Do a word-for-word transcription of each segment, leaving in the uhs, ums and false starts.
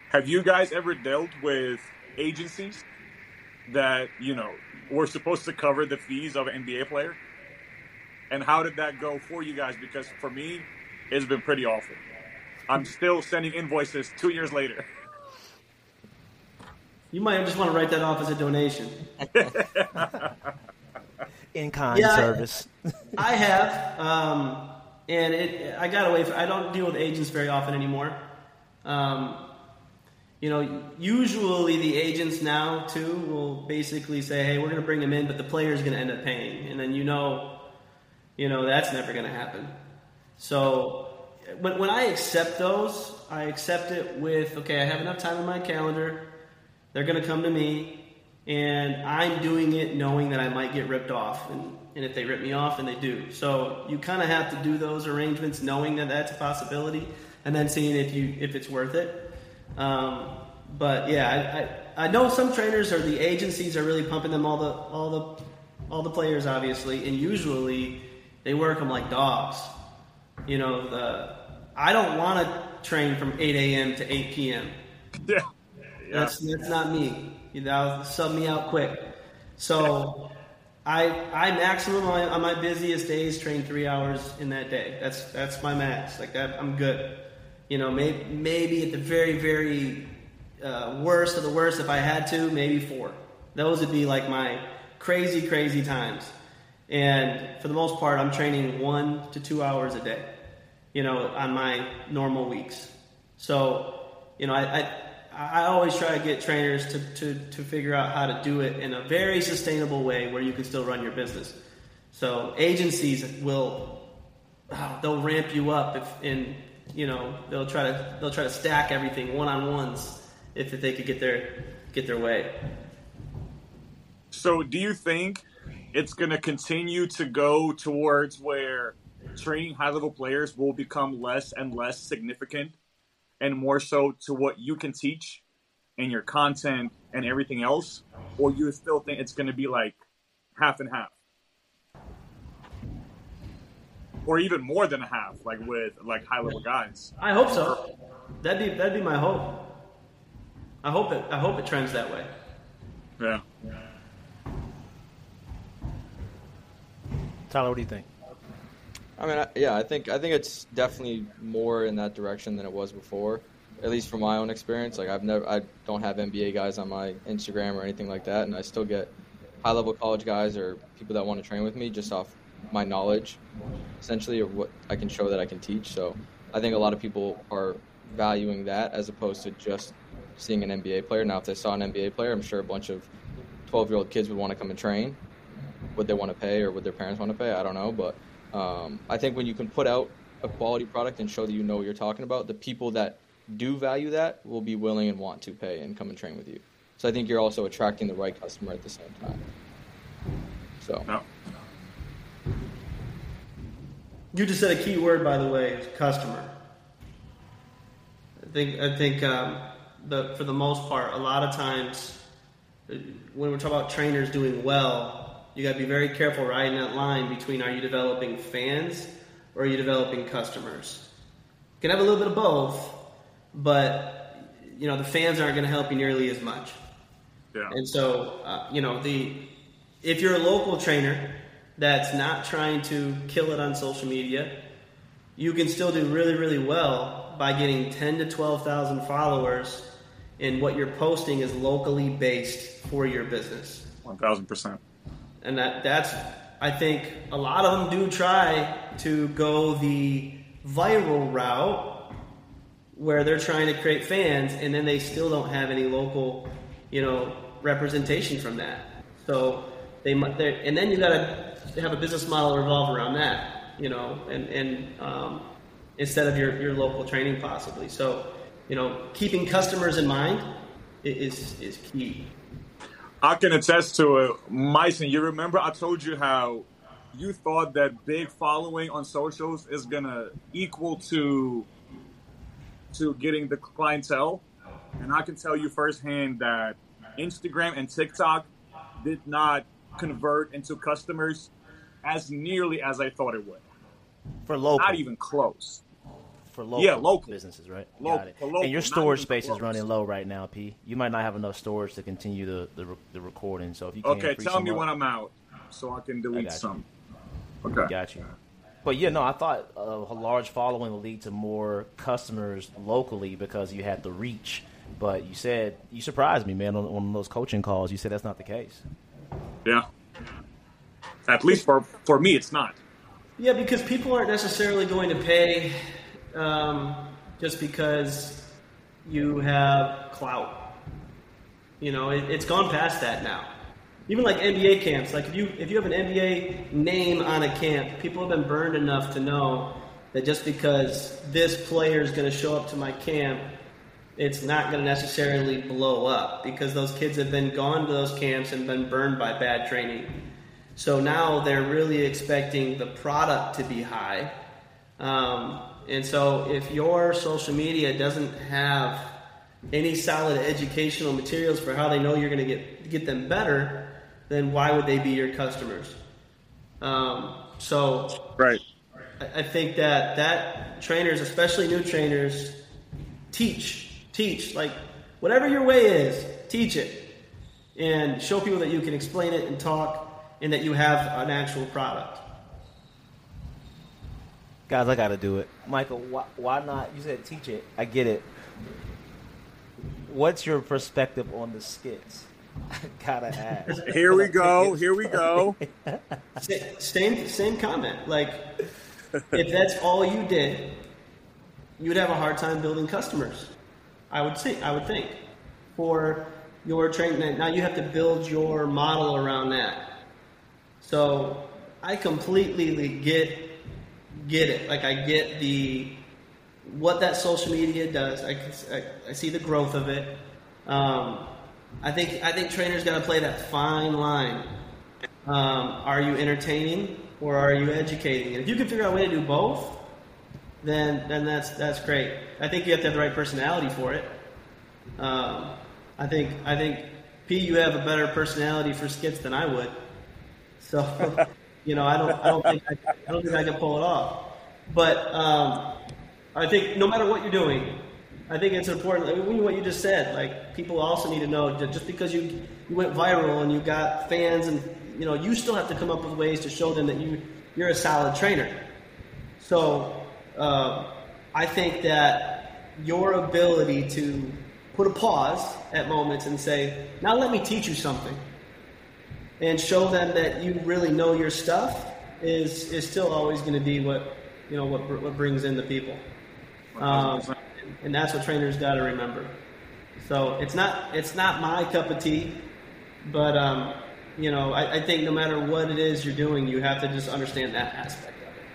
Have you guys ever dealt with agencies that, you know, were supposed to cover the fees of an N B A player? And how did that go for you guys? Because for me, it's been pretty awful. I'm still sending invoices two years later. You might just want to write that off as a donation. In-kind Yeah, I- service. I have, um, and it, I got away from. I don't deal with agents very often anymore. Um, you know, usually the agents now too will basically say, "Hey, we're going to bring him in, but the player's going to end up paying," and then you know, you know that's never going to happen. So when when I accept those, I accept it with, okay, I have enough time in my calendar. They're going to come to me, and I'm doing it knowing that I might get ripped off. And, and if they rip me off, then they do. So you kind of have to do those arrangements knowing that that's a possibility, and then seeing if you if it's worth it. Um, but yeah, I, I, I know some trainers or the agencies are really pumping them all the all the all the players, obviously, and usually they work them like dogs. You know, the I don't want to train from eight a.m. to eight p.m. Yeah. Yeah. That's that's not me. You know, sub me out quick. So I I maximum on, on my busiest days train three hours in that day. That's that's my max. Like that, I'm good. You know, maybe maybe at the very very uh, worst of the worst, if I had to, maybe four. Those would be like my crazy crazy times. And for the most part, I'm training one to two hours a day. You know, on my normal weeks. So you know, I. I I always try to get trainers to, to, to figure out how to do it in a very sustainable way where you can still run your business. So agencies will oh, they'll ramp you up if and you know they'll try to they'll try to stack everything one on ones if, if they could get their get their way. So do you think it's going to continue to go towards where training high level players will become less and less significant, and more so to what you can teach and your content and everything else? Or you still think it's going to be like half and half? Or even more than a half, like with like high level guys? I hope so. That'd be that'd be my hope. I hope it I hope it trends that way. Yeah. Tyler, what do you think? I mean, I, yeah, I think I think it's definitely more in that direction than it was before. At least from my own experience, like I've never, I don't have N B A guys on my Instagram or anything like that, and I still get high-level college guys or people that want to train with me just off my knowledge, essentially, or what I can show that I can teach. So I think a lot of people are valuing that as opposed to just seeing an N B A player. Now, if they saw an N B A player, I'm sure a bunch of twelve-year-old kids would want to come and train. Would they want to pay, or would their parents want to pay? I don't know, but. Um, I think when you can put out a quality product and show that you know what you're talking about, the people that do value that will be willing and want to pay and come and train with you. So I think you're also attracting the right customer at the same time. So. No. You just said a key word, by the way, customer. I think I think um, the for the most part, a lot of times when we're talking about trainers doing well, you got to be very careful riding that line between are you developing fans or are you developing customers. You can have a little bit of both, but you know the fans aren't going to help you nearly as much. Yeah. And so, uh, you know, the if you're a local trainer that's not trying to kill it on social media, you can still do really, really well by getting ten to twelve thousand followers, and what you're posting is locally based for your business. One thousand percent. And that that's, I think, a lot of them do try to go the viral route where they're trying to create fans, and then they still don't have any local, you know, representation from that. So they might, and then you got to have a business model revolve around that, you know, and and um, instead of your your local training possibly. So, you know, keeping customers in mind is is key. I can attest to it. Myson, you remember I told you how you thought that big following on socials is going to equal to to getting the clientele? And I can tell you firsthand that Instagram and TikTok did not convert into customers as nearly as I thought it would. For local. Not even close. for local, yeah, local businesses, right? Local, Got it. local, and your not storage even space is close. running low right now, P. You might not have enough storage to continue the the, the recording. So if you can Okay, free tell some me up, when I'm out so I can delete got you. some. Okay. Got you. But yeah, no, I thought a, a large following will lead to more customers locally because you had the reach. But you said, you surprised me, man, on, on those coaching calls. You said that's not the case. Yeah. At least for, for me, it's not. Yeah, because people aren't necessarily going to pay um, just because you have clout. You know, it, it's gone past that now. Even like N B A camps, like if you if you have an N B A name on a camp, people have been burned enough to know that just because this player is going to show up to my camp, it's not going to necessarily blow up because those kids have been gone to those camps and been burned by bad training. So now they're really expecting the product to be high. Um, and so if your social media doesn't have any solid educational materials for how they know you're going to get get them better, then why would they be your customers? Um, so Right. I, I think that that trainers, especially new trainers, teach, teach. Like whatever your way is, teach it. And show people that you can explain it and talk and that you have an actual product. Guys, I got to do it. Michael, why, why not? You said teach it. I get it. What's your perspective on the skits? I gotta ask. Here we go. Here we go. Same same comment. Like, if that's all you did, you'd have a hard time building customers. I would think. I would think for your training. Now you have to build your model around that. So I completely get get it. Like I get the what that social media does. I I, I see the growth of it. Um, I think I think trainers got to play that fine line. Um, are you entertaining or are you educating? And if you can figure out a way to do both, then then that's that's great. I think you have to have the right personality for it. Um, I think I think P, you have a better personality for skits than I would. So, you know, I don't I don't think I, I don't think I can pull it off. But um, I think no matter what you're doing, I think it's important. I mean, what you just said, like people also need to know that just because you, you went viral and you got fans, and you know, you still have to come up with ways to show them that you you're a solid trainer. So uh, I think that your ability to put a pause at moments and say, now let me teach you something, and show them that you really know your stuff is is still always going to be what you know what what brings in the people. Um, And that's what trainers got to remember. So it's not it's not my cup of tea, but um, you know I, I think no matter what it is you're doing, you have to just understand that aspect of it.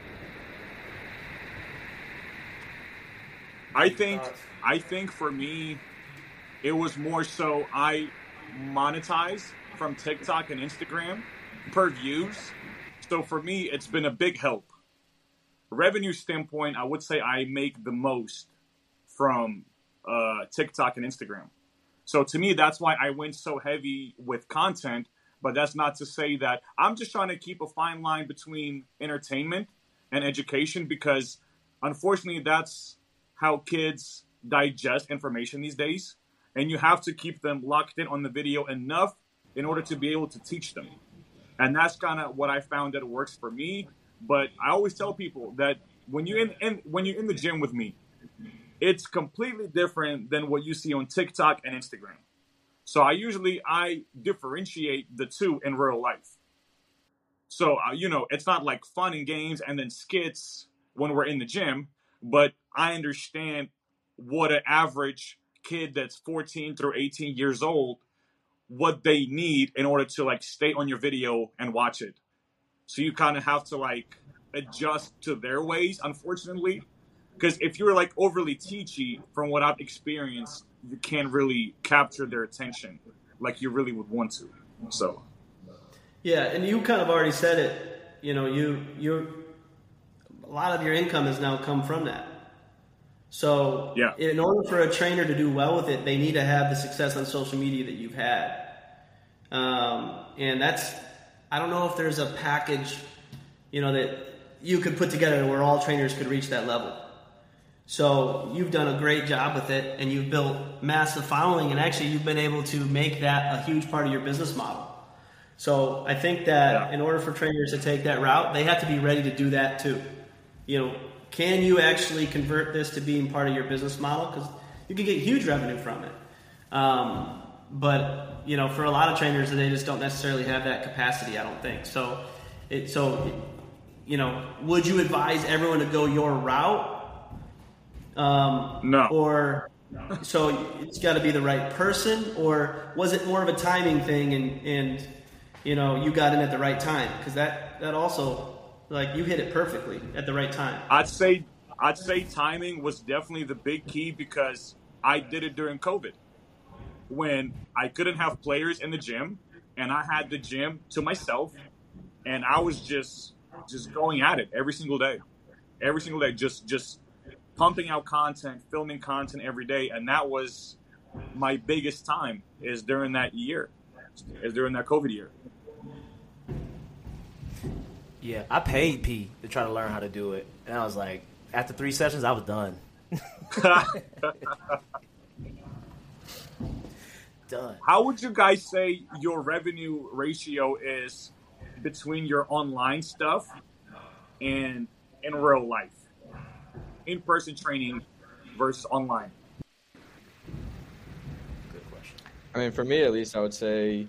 I think I think for me, it was more so I monetize from TikTok and Instagram per views. So for me, it's been a big help. Revenue standpoint, I would say I make the most from uh, TikTok and Instagram. So to me, that's why I went so heavy with content, but that's not to say that I'm just trying to keep a fine line between entertainment and education, because unfortunately that's how kids digest information these days. And you have to keep them locked in on the video enough in order to be able to teach them. And that's kind of what I found that works for me. But I always tell people that when you're in, in when you're in the gym with me, it's completely different than what you see on TikTok and Instagram. So I usually, I differentiate the two in real life. So, uh, you know, it's not like fun and games and then skits when we're in the gym, but I understand what an average kid that's fourteen through eighteen years old, what they need in order to like stay on your video and watch it. So you kind of have to like adjust to their ways, unfortunately. Because if you're like overly teachy, from what I've experienced, you can't really capture their attention like you really would want to. So, yeah, and you kind of already said it. You know, you you a lot of your income has now come from that. So, yeah. in order for a trainer to do well with it, they need to have the success on social media that you've had. Um, and that's, I don't know if there's a package, you know, that you could put together where all trainers could reach that level. So you've done a great job with it, and you've built massive following, and actually you've been able to make that a huge part of your business model. So I think that Yeah. in order for trainers to take that route, they have to be ready to do that too. You know, can you actually convert this to being part of your business model? Because you can get huge revenue from it. Um, but, you know, for a lot of trainers, they just don't necessarily have that capacity, I don't think. So, it, so you know, would you advise everyone to go your route? Um, No. Or so it's got to be the right person, or was it more of a timing thing, and, and you know, you got in at the right time? Because that, that also, like, you hit it perfectly at the right time. I'd say I'd say timing was definitely the big key, because I did it during COVID when I couldn't have players in the gym, and I had the gym to myself, and I was just just going at it every single day, every single day, just just pumping out content, filming content every day, and that was my biggest time is during that year, is during that COVID year. Yeah, I paid P to try to learn how to do it, and I was like, after three sessions, I was done. Done. How would you guys say your revenue ratio is between your online stuff and in real life? In-person training versus online? Good question. I mean, for me at least, I would say,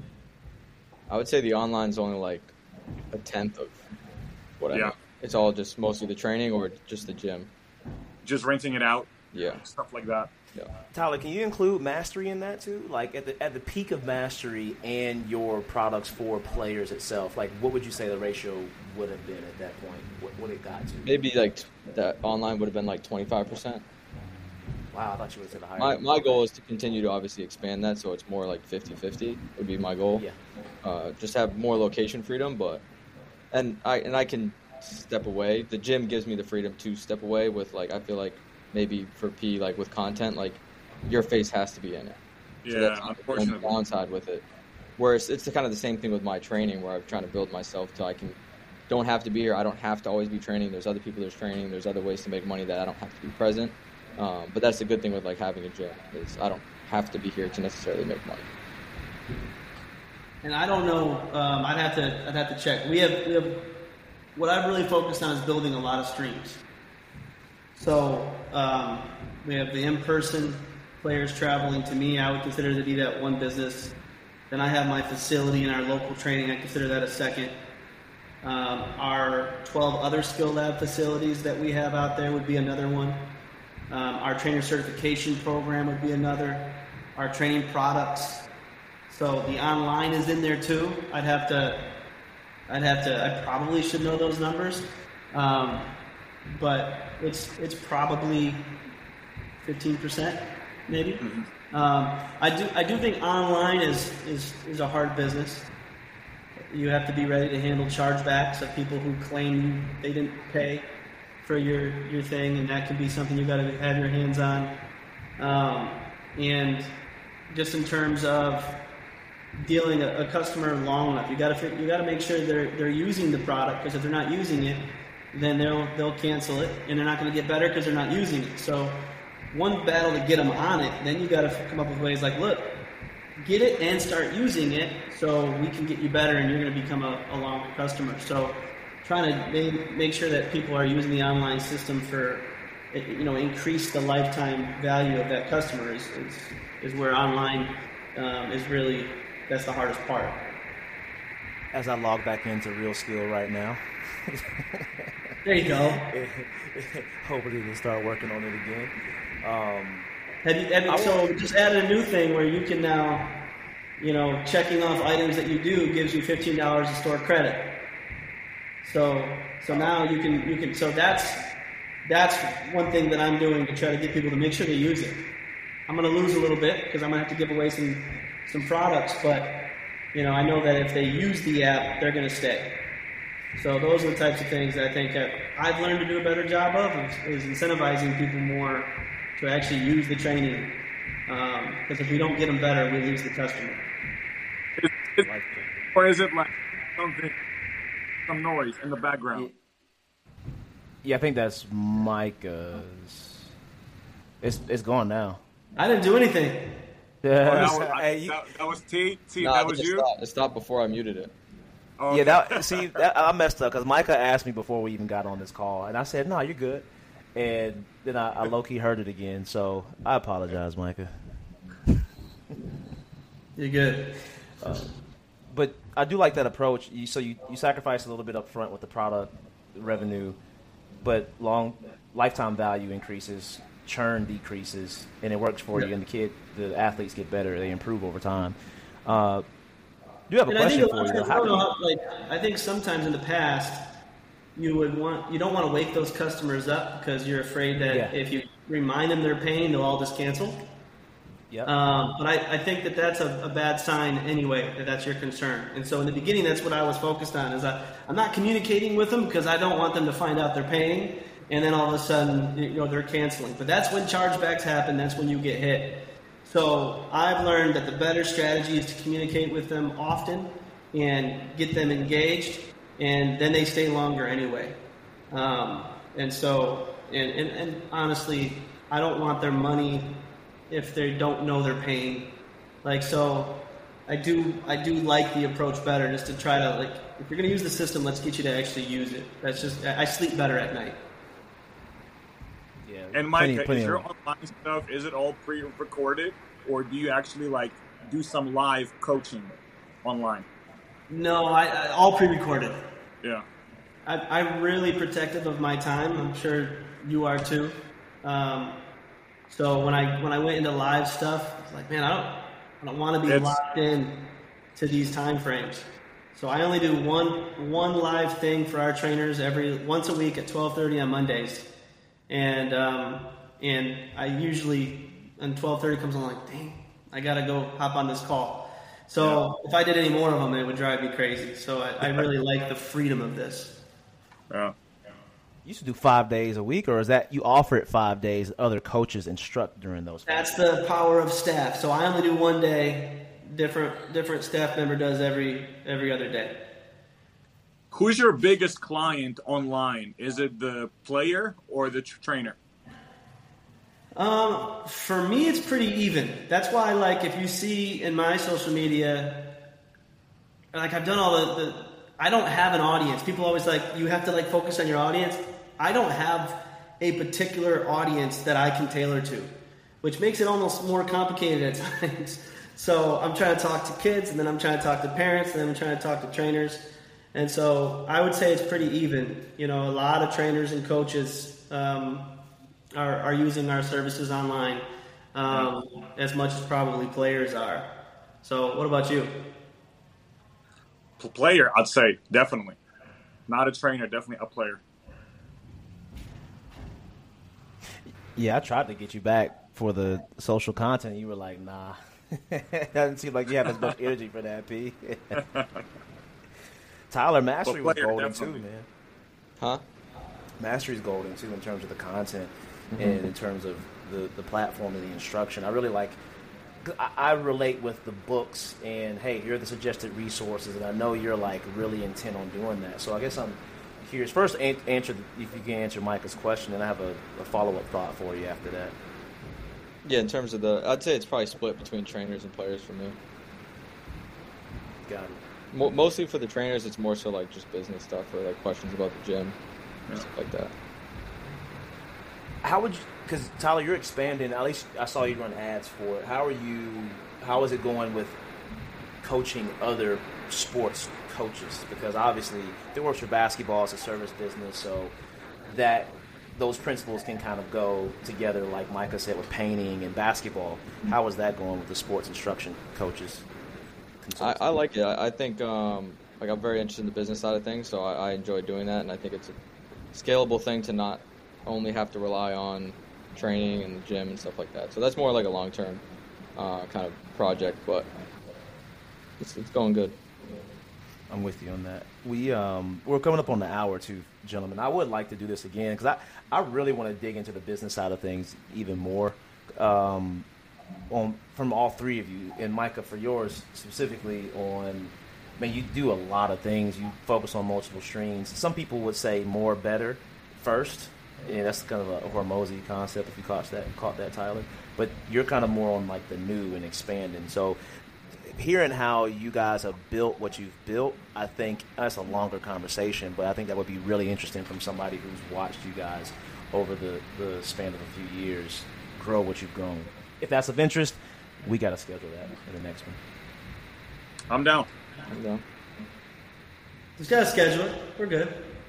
I would say the online's only like a tenth of what I Yeah. know. It's all just mostly the training or just the gym. Just renting it out, Yeah, stuff like that. yeah. Tyler, can you include mastery in that too? Like at the at the peak of mastery and your products for players itself, like what would you say the ratio would have been at that point? What what it got to? Maybe like t- that online would have been like twenty-five percent. Wow, I thought you would have said a higher. My number. my goal is to continue to obviously expand that, so it's more like fifty-fifty would be my goal. Yeah. Uh, just have more location freedom, but and I and I can step away. The gym gives me the freedom to step away with, like, I feel like maybe for P, like with content, like your face has to be in it. So Yeah, that's the unfortunately. downside with it. Whereas it's the, kind of the same thing with my training, where I'm trying to build myself till I can don't have to be here. I don't have to always be training. There's other people that's training. There's other ways to make money that I don't have to be present. Um, but that's the good thing with like having a gym is I don't have to be here to necessarily make money. And I don't know. Um, I'd have to. I'd have to check. We have. We have. What I've really focused on is building a lot of streams. So um, we have the in-person players traveling to me. I would consider to be that one business. Then I have my facility and our local training. I consider that a second. Um, our twelve other skill lab facilities that we have out there would be another one. Um, our trainer certification program would be another. Our training products. So the online is in there too. I'd have to, I'd have to, I probably should know those numbers, um, but it's it's probably fifteen percent maybe. Mm-hmm. Um, I do I do think online is, is is a hard business. You have to be ready to handle chargebacks of people who claim they didn't pay for your your thing, and that can be something you got to have your hands on. Um, and just in terms of dealing a, a customer long enough, you got to you got to make sure they're they're using the product, because if they're not using it, then they'll they'll cancel it, and they're not going to get better because they're not using it. So one battle to get them on it, then you got to come up with ways like, look, get it and start using it, so we can get you better, and you're going to become a, a long customer. So trying to make, make sure that people are using the online system for, you know, increase the lifetime value of that customer is is, is where online um, is really. That's the hardest part. As I log back into Real Skill right now. There you go. Hopefully we'll start working on it again. Um, Have you, have you, so just added a new thing where you can now, you know, checking off items that you do gives you fifteen dollars of store credit. So so now you can you can so that's that's one thing that I'm doing to try to get people to make sure they use it. I'm going to lose a little bit because I'm going to have to give away some some products, but you know, I know that if they use the app, they're going to stay. So those are the types of things that I think that I've learned to do a better job of, is, is incentivizing people more to actually use the training. Because um, if we don't get them better, we lose the customer. Is, is, or is it like something, some noise in the background? Yeah, I think that's Micah's. It's it's gone now. I didn't do anything. Oh, Yeah, that, was, I, that, that was T. T. No, that was it you. Stopped. It stopped before I muted it. Oh, yeah. That see, that, I messed up because Micah asked me before we even got on this call, and I said, "No, you're good." And then I, I low key heard it again, so I apologize, Micah. You're good. Uh, but I do like that approach. You, so you, you sacrifice a little bit up front with the product revenue, but long lifetime value increases, churn decreases, and it works for yeah. you. And the kid, the athletes get better; they improve over time. Uh, do you have a and question I think for you? Times, How I, do don't you, know how, like, I think sometimes in the past you would want you don't want to wake those customers up because you're afraid that Yeah. if you remind them they're paying, they'll all just cancel. Yep. Um, but I, I think that that's a, a bad sign anyway, if that's your concern. And so in the beginning, that's what I was focused on, is I, I'm not communicating with them because I don't want them to find out they're paying, and then all of a sudden, you know, they're canceling. But that's when chargebacks happen. That's when you get hit. So I've learned that the better strategy is to communicate with them often and get them engaged, and then they stay longer anyway. Um, and so, and, and, and honestly, I don't want their money if they don't know they're paying. Like, so I do I do like the approach better, just to try to, like, if you're going to use the system, let's get you to actually use it. That's just, I sleep better at night. yeah. And Micah, plenty- plenty is your of- online stuff, is it all pre-recorded, or do you actually like do some live coaching online? No, I, I all pre-recorded. Yeah. I, I'm really protective of my time. I'm sure you are too. Um, so when I when I went into live stuff, I was like, man, I don't I don't want to be It's- locked in to these time frames. So I only do one one live thing for our trainers every once a week at twelve thirty on Mondays, and um, and I usually when twelve thirty comes on, I'm like, dang, I gotta go hop on this call. So if I did any more of them, it would drive me crazy. So I, I really like the freedom of this. Yeah. You used to do five days a week, or is that you offer it five days? Other coaches instruct during those. Five That's the power of staff. So I only do one day. Different different staff member does every every other day. Who's your biggest client online? Is it the player or the tr- trainer? Um, for me, it's pretty even. That's why, like, if you see in my social media, like, I've done all the, the I don't have an audience. People always like, you have to like focus on your audience. I don't have a particular audience that I can tailor to, which makes it almost more complicated at times. So I'm trying to talk to kids, and then I'm trying to talk to parents, and then I'm trying to talk to trainers. And so I would say it's pretty even. You know, a lot of trainers and coaches um, are, are using our services online um, as much as probably players are. So what about you? P- Player, I'd say, definitely. Not a trainer, definitely a player. Yeah, I tried to get you back for the social content. You were like, nah. Doesn't seem like you have as much energy for that, P. Tyler, Mastery was player, golden definitely. too, man. Huh? Mastery's golden too in terms of the content Mm-hmm. and in terms of the, the platform and the instruction. I really like. 'Cause I, I relate with the books and hey, here are the suggested resources, and I know you're like really intent on doing that. So I guess I'm curious. First, an- answer if you can answer Micah's question, and I have a, a follow up thought for you after that. Yeah, in terms of the, I'd say it's probably split between trainers and players for me. Got it. Mo- mostly for the trainers, it's more so like just business stuff or like questions about the gym, Yeah. stuff like that. How would you? Because Tyler, you're expanding. At least I saw you run ads for it. How are you? How is it going with coaching other sports coaches? Because obviously, if it works for basketball, it's a service business, so that those principles can kind of go together, like Micah said, with painting and basketball. How is that going with the sports instruction coaches? I, I like it. I, I think um, like I'm very interested in the business side of things, so I, I enjoy doing that, and I think it's a scalable thing to not only have to rely on training and the gym and stuff like that. So that's more like a long-term uh, kind of project, but it's, it's going good. I'm with you on that. We um we're coming up on the hour too, gentlemen. I would like to do this again because I, I really want to dig into the business side of things even more. Um, on from all three of you, and Micah for yours specifically on. Man, you do a lot of things. You focus on multiple streams. Some people would say more better first. Yeah, that's kind of a Hormozy concept if you caught that, caught that, Tyler. But you're kind of more on like the new and expanding. So hearing how you guys have built what you've built, I think that's a longer conversation, but I think that would be really interesting from somebody who's watched you guys over the, the span of a few years grow what you've grown. If that's of interest, we got to schedule that in the next one. I'm down. I'm down. Just got to schedule it. We're good.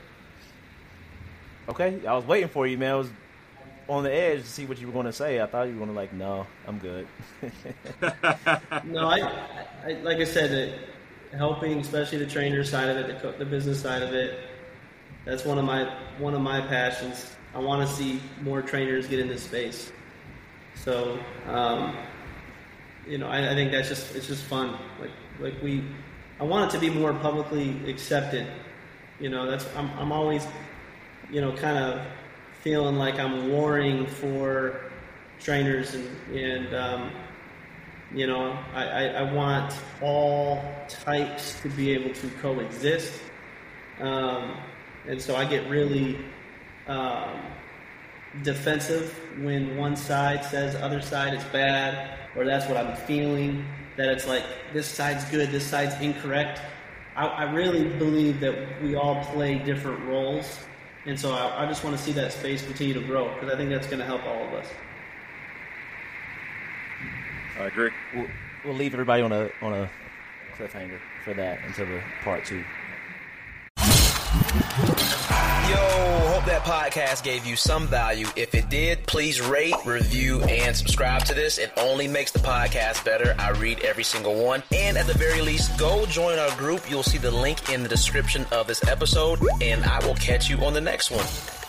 Okay, I was waiting for you, man. I was on the edge to see what you were going to say. I thought you were going to like, no, I'm good. No, I, I, like I said, it, helping, especially the trainer side of it, the, co- the business side of it. That's one of my one of my passions. I want to see more trainers get in this space. So, um, you know, I, I think that's just it's just fun. Like like we, I want it to be more publicly accepted. You know, that's I'm I'm always, you know, kind of feeling like I'm warring for trainers and, and um, you know, I, I, I want all types to be able to coexist. Um, and so I get really um, defensive when one side says the other side is bad, or that's what I'm feeling, that it's like this side's good, this side's incorrect. I, I really believe that we all play different roles. And so I, I just want to see that space continue to grow, because I think that's going to help all of us. I agree. We'll, we'll leave everybody on a on a cliffhanger for that until the part two. Yo, hope that podcast gave you some value. If it did, please rate, review, and subscribe to this. It only makes the podcast better. I read every single one. And at the very least, go join our group. You'll see the link in the description of this episode, and I will catch you on the next one.